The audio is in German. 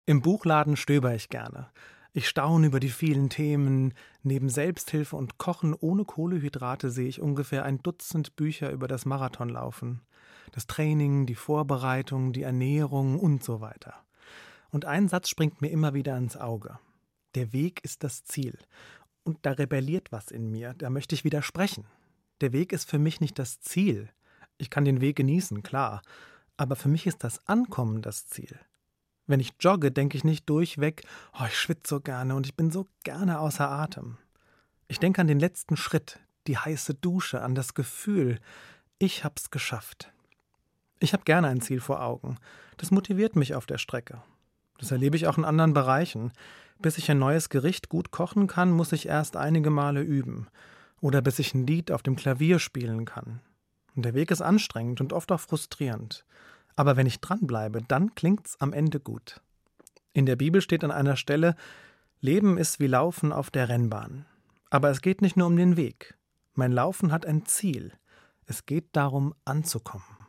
Im Buchladen stöber ich gerne. Ich staune über die vielen Themen. Neben Selbsthilfe und Kochen ohne Kohlenhydrate sehe ich ungefähr ein Dutzend Bücher über das Marathonlaufen. Das Training, die Vorbereitung, die Ernährung und so weiter. Und ein Satz springt mir immer wieder ins Auge. Der Weg ist das Ziel. Und da rebelliert was in mir, da möchte ich widersprechen. Der Weg ist für mich nicht das Ziel. Ich kann den Weg genießen, klar. Aber für mich ist das Ankommen das Ziel. Wenn ich jogge, denke ich nicht durchweg, oh, ich schwitze so gerne und ich bin so gerne außer Atem. Ich denke an den letzten Schritt, die heiße Dusche, an das Gefühl, ich hab's geschafft. Ich habe gerne ein Ziel vor Augen. Das motiviert mich auf der Strecke. Das erlebe ich auch in anderen Bereichen. Bis ich ein neues Gericht gut kochen kann, muss ich erst einige Male üben. Oder bis ich ein Lied auf dem Klavier spielen kann. Und der Weg ist anstrengend und oft auch frustrierend. Aber wenn ich dranbleibe, dann klingt's am Ende gut. In der Bibel steht an einer Stelle, Leben ist wie Laufen auf der Rennbahn. Aber es geht nicht nur um den Weg. Mein Laufen hat ein Ziel. Es geht darum, anzukommen.